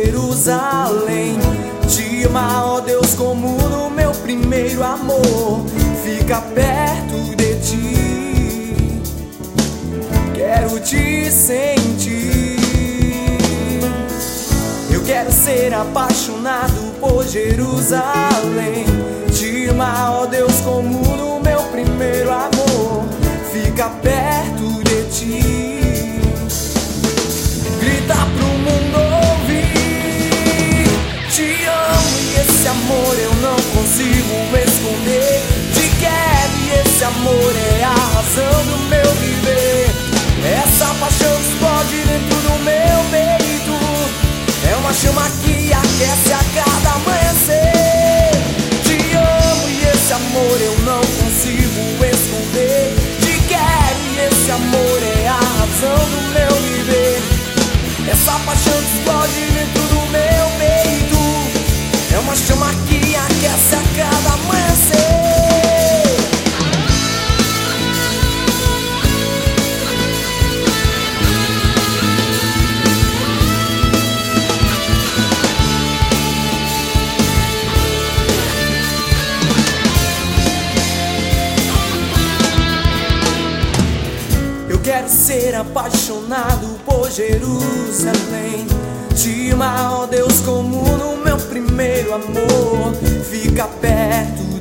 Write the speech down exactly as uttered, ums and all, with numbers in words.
Jerusalém. Te amar, ó Deus, como no meu primeiro amor. Fica perto de ti, quero te sentir. Eu quero ser apaixonado por Jerusalém. Te amar, ó Deus, como no meu primeiro amor. Fica perto de ti, grita pro mundo ouvir. Te amo e esse amor eu não consigo esconder. Te quero e esse amor é a razão do meu viver. Essa paixão explode dentro do meu peito. É uma chama que aquece a cada amanhecer. Te amo e esse amor eu não consigo esconder. Te quero e esse amor é a razão do meu viver. Essa paixão que explode dentro do meu peito. É uma chama que aquece a cada amanhecer. Quero ser apaixonado por Jerusalém. Te amar, ó Deus, como no meu primeiro amor. Fica perto